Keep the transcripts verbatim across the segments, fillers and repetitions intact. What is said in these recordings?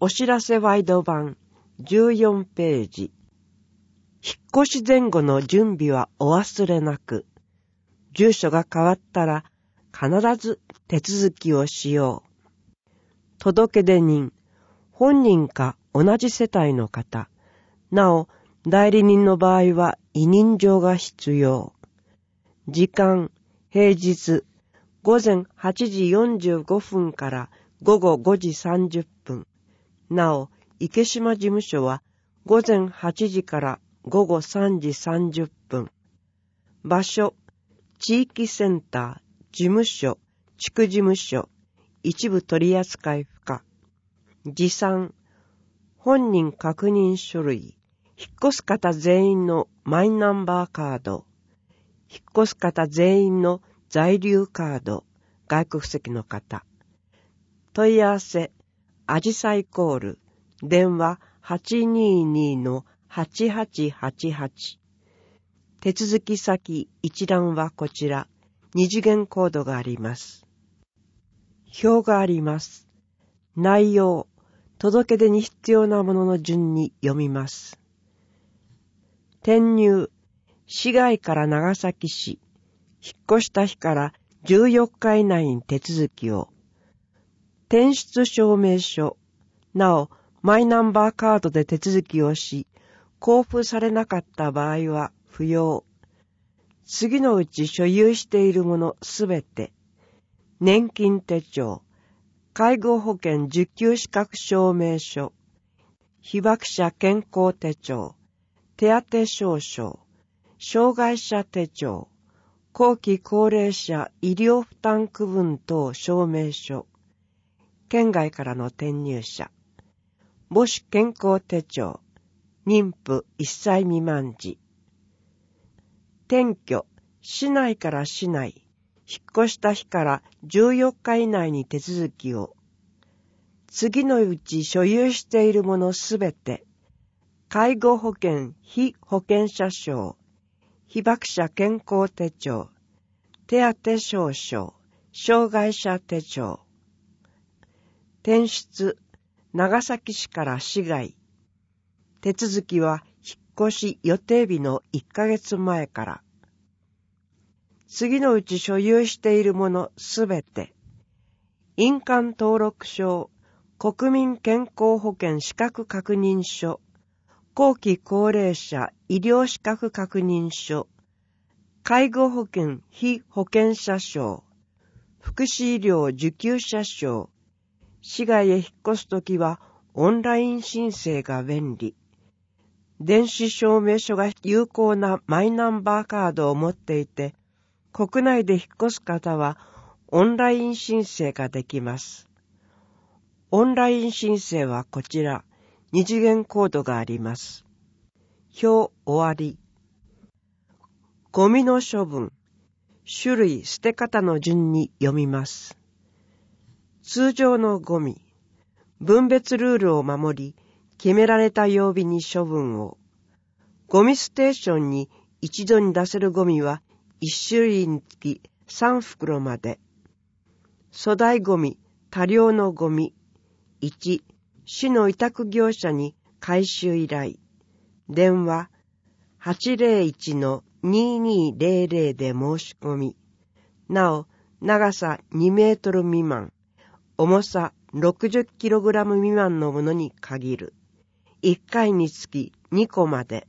お知らせワイド版じゅうよんページ。引っ越し前後の準備はお忘れなく。住所が変わったら必ず手続きをしよう。届出人、本人か同じ世帯の方。なお、代理人の場合は委任状が必要。時間、平日、午前はちじよんじゅうごふんから午後ごじさんじゅっぷん。なお、池島事務所は午前はちじから午後さんじさんじゅっぷん。場所、地域センター、事務所、地区事務所、一部取扱不可。持参、本人確認書類、引っ越す方全員のマイナンバーカード、引っ越す方全員の在留カード、外国籍の方。問い合わせ、あじさいコール、電話 はちにーにー はちはちはちはち。手続き先一覧はこちら、二次元コードがあります。表があります。内容、届出に必要なものの順に読みます。転入、市外から長崎市、引っ越した日からじゅうよっか以内に手続きを。転出証明書、なお、マイナンバーカードで手続きをし、交付されなかった場合は不要。次のうち所有しているものすべて、年金手帳、介護保険受給資格証明書、被爆者健康手帳、手当証書、障害者手帳、後期高齢者医療負担区分等証明書、県外からの転入者、母子健康手帳、妊婦いっさい未満児。転居、市内から市内、引っ越した日からじゅうよっか以内に手続きを。次のうち所有しているものすべて、介護保険被保険者証、被爆者健康手帳、手当証書、障害者手帳。転出、長崎市から市外。手続きは引っ越し予定日のいっかげつまえから。次のうち所有しているものすべて。印鑑登録証、国民健康保険資格確認書、後期高齢者医療資格確認書、介護保険被保険者証、福祉医療受給者証。市外へ引っ越すときはオンライン申請が便利。電子証明書が有効なマイナンバーカードを持っていて、国内で引っ越す方はオンライン申請ができます。オンライン申請はこちら、二次元コードがあります。表終わり。ゴミの処分、種類、捨て方の順に読みます。通常のゴミ、分別ルールを守り、決められた曜日に処分を。ゴミステーションに一度に出せるゴミはいち種類につきさんふくろまで。粗大ゴミ、多量のゴミ。いち、市の委託業者に回収依頼。電話 はちぜろいち のにーにーぜろぜろ で申し込み。なお、長さにメートル未満。重さ ろくじゅっキログラム 未満のものに限る。いっかいにつきにこまで。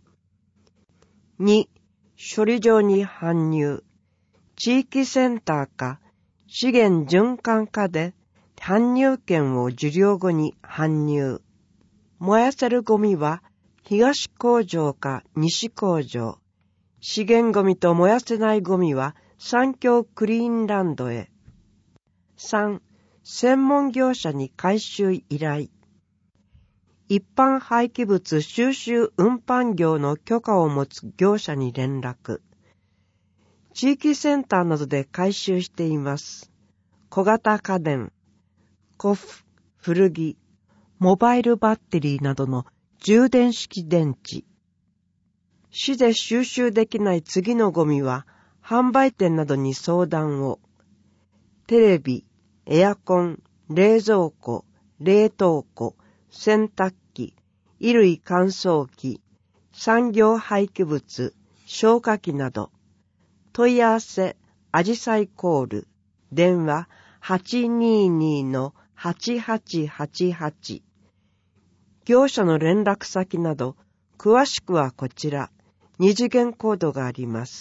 に、処理場に搬入。地域センターか資源循環課で搬入券を受領後に搬入。燃やせるゴミは東工場か西工場。資源ゴミと燃やせないゴミは三峡クリーンランドへ。さん、専門業者に回収依頼。一般廃棄物収集運搬業の許可を持つ業者に連絡。地域センターなどで回収しています。小型家電、古布、古着、モバイルバッテリーなどの充電式電池。市で収集できない次のゴミは販売店などに相談を。テレビ、エアコン、冷蔵庫、冷凍庫、 洗濯機、衣類乾燥機、産業廃棄物、消火器など。問い合わせ、あじさいコール、電話 はちにーにーのはちはちはちはち。業者の連絡先など、詳しくはこちら、二次元コードがあります。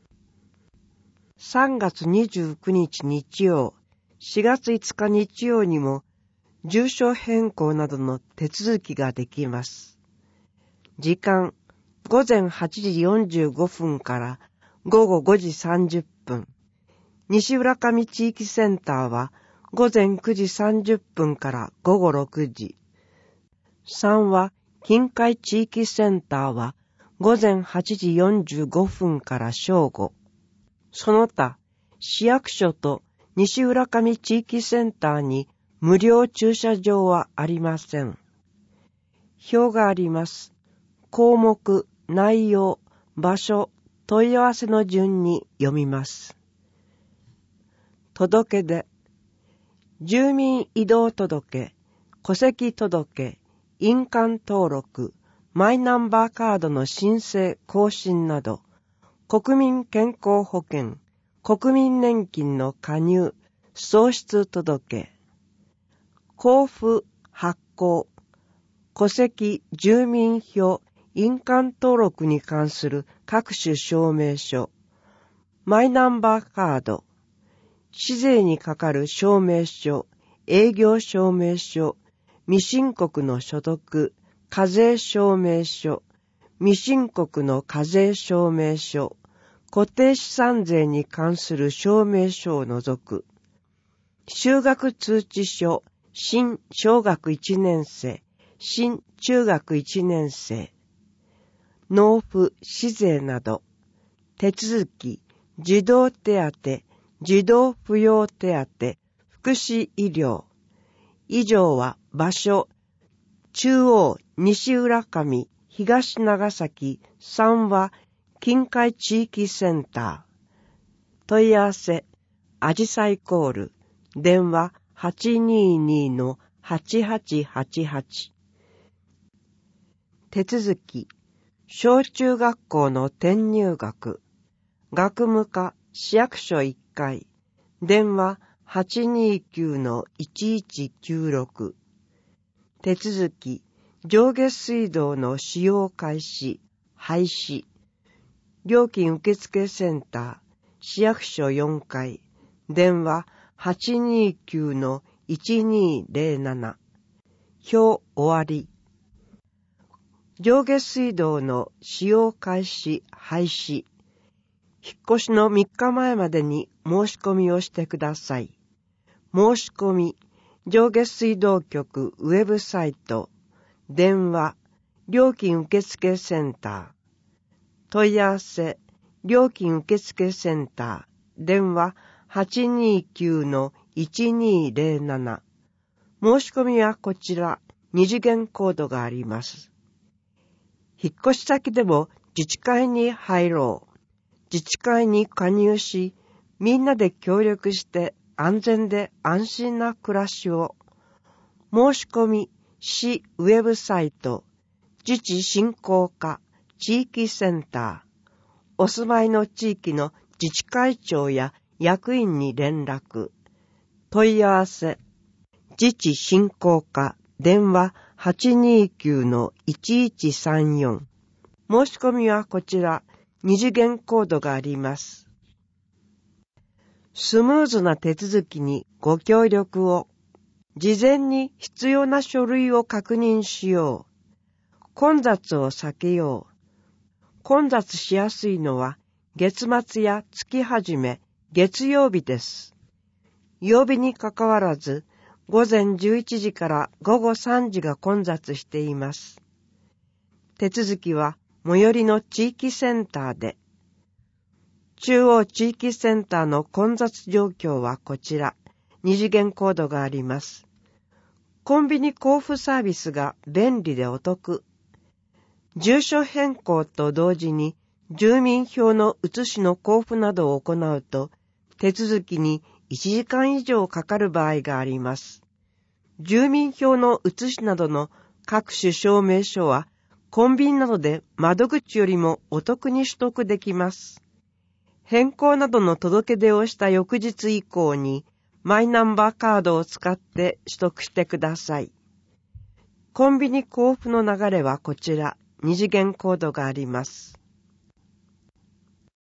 さんがつにじゅうくにち日曜、しがついつか日曜にも、住所変更などの手続きができます。時間、ごぜんはちじよんじゅうごふんからごごごじさんじゅっぷん。西浦上地域センターはごぜんくじさんじゅっぷんからごごろくじ。さんは近海地域センターはごぜんはちじよんじゅうごふんから正午。その他、市役所と西浦上地域センターに無料駐車場はありません。表があります。項目、内容、場所、問い合わせの順に読みます。届け出、住民移動届、戸籍届、印鑑登録、マイナンバーカードの申請更新など、国民健康保険、国民年金の加入、喪失届、交付、発行、戸籍、住民票、印鑑登録に関する各種証明書、マイナンバーカード、市税にかかる証明書、営業証明書、未申告の所得、課税証明書、未申告の課税証明書、固定資産税に関する証明書を除く、就学通知書、新小学いちねん生、新中学いちねん生、納付、市税など、手続き、児童手当、児童扶養手当、福祉医療。以上は場所、中央、西浦上、東長崎、さんは近海地域センター。問い合わせ、あじさいコール、電話 はちにーにーのはちはちはちはち。手続き、小中学校の転入学、学務課市役所いっかい、電話 はちにーきゅうのいちいちきゅうろく。手続き、上下水道の使用開始、廃止。料金受付センター、市役所よんかい、電話 はちにーきゅうのいちにーぜろなな。表終わり。上下水道の使用開始、廃止。引っ越しのみっかまえまでに申し込みをしてください。申し込み、上下水道局ウェブサイト、電話、料金受付センター。問い合わせ、料金受付センター、電話 はちにーきゅうのいちにーぜろなな。申し込みはこちら、二次元コードがあります。引っ越し先でも自治会に入ろう。自治会に加入し、みんなで協力して安全で安心な暮らしを。申し込み、市ウェブサイト、自治振興課、地域センター。お住まいの地域の自治会長や役員に連絡。問い合わせ、自治振興課、電話 はちにーきゅうのいちいちさんよん。申し込みはこちら、二次元コードがあります。スムーズな手続きにご協力を。事前に必要な書類を確認しよう。混雑を避けよう。混雑しやすいのは月末や月始め、月曜日です。曜日にかかわらず、ごぜんじゅういちじからごごさんじが混雑しています。手続きは最寄りの地域センターで。中央地域センターの混雑状況はこちら、二次元コードがあります。コンビニ交付サービスが便利でお得。住所変更と同時に住民票の写しの交付などを行うと、手続きにいちじかん以上かかる場合があります。 住民票の写しなどの各種証明書は、コンビニなどで窓口よりもお得に取得できます。変更などの届け出をした翌日以降に、マイナンバーカードを使って取得してください。コンビニ交付の流れはこちら、二次元コードがあります。